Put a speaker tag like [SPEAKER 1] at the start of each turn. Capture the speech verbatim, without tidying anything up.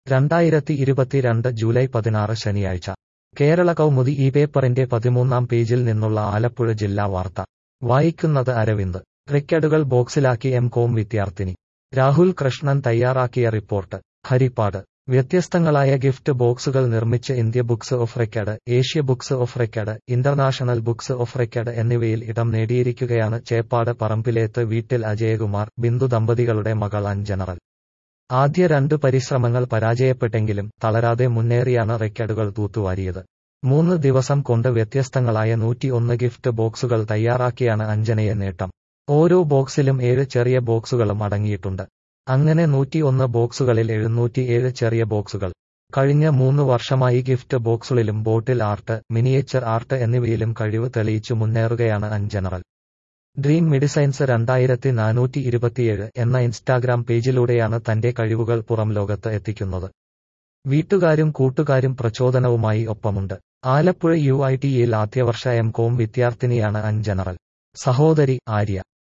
[SPEAKER 1] രണ്ടായിരത്തി ഇരുപത്തിരണ്ട് ജൂലൈ പതിനാറ് ശനിയാഴ്ച കേരള കൗമുദി ഈ പേപ്പറിന്റെ പതിമൂന്നാം പേജിൽ നിന്നുള്ള ആലപ്പുഴ ജില്ലാ വാർത്ത വായിക്കുന്നത് അരവിന്ദ്. റെക്കോർഡുകൾ ബോക്സിലാക്കി എം കോം വിദ്യാർത്ഥിനി. രാഹുൽ കൃഷ്ണൻ തയ്യാറാക്കിയ റിപ്പോർട്ട്. ഹരിപ്പാട്. വ്യത്യസ്തങ്ങളായ ഗിഫ്റ്റ് ബോക്സുകൾ നിർമ്മിച്ച് India books of record, Asia books of record, international books of record എന്നിവയിൽ ഇടം നേടിയിരിക്കുകയാണ് ചേപ്പാട് പറമ്പിലേത്ത് വീട്ടിൽ അജയകുമാർ, ബിന്ദു ദമ്പതികളുടെ മകൾ അഞ്ജനറൽ. ആദ്യ രണ്ട് പരിശ്രമങ്ങൾ പരാജയപ്പെട്ടെങ്കിലും തളരാതെ മുന്നേറിയാണ് റെക്കോർഡുകൾ തൂത്തുവാരിയത്. മൂന്ന് ദിവസം കൊണ്ട് വ്യത്യസ്തങ്ങളായ നൂറ്റി ഒന്ന് ഗിഫ്റ്റ് ബോക്സുകൾ തയ്യാറാക്കിയാണ് അഞ്ജനയെ നേട്ടം. ഓരോ ബോക്സിലും ഏഴ് ചെറിയ ബോക്സുകളും അടങ്ങിയിട്ടുണ്ട്. അങ്ങനെ നൂറ്റി ഒന്ന് ബോക്സുകളിൽ എഴുന്നൂറ്റിയേഴ് ചെറിയ ബോക്സുകൾ. കഴിഞ്ഞ മൂന്ന് വർഷമായി ഗിഫ്റ്റ് ബോക്സുകളിലും ബോട്ടിൽ ആർട്ട്, മിനിയേച്ചർ ആർട്ട് എന്നിവയിലും കഴിവ് തെളിയിച്ചു മുന്നേറുകയാണ് അഞ്ജനറൽ. ഡ്രീം മെഡിസൈൻസ് രണ്ടായിരത്തി നാനൂറ്റി ഇരുപത്തിയേഴ് എന്ന ഇൻസ്റ്റാഗ്രാം പേജിലൂടെയാണ് തന്റെ കഴിവുകൾ പുറം ലോകത്ത് എത്തിക്കുന്നത്. വീട്ടുകാരും കൂട്ടുകാരും പ്രചോദനവുമായി ഒപ്പമുണ്ട്. ആലപ്പുഴ യു ഐ ടിയിൽ ആദ്യവർഷ എം കോം വിദ്യാർത്ഥിനിയാണ് അഞ്ജനറൽ. സഹോദരി ആര്യ.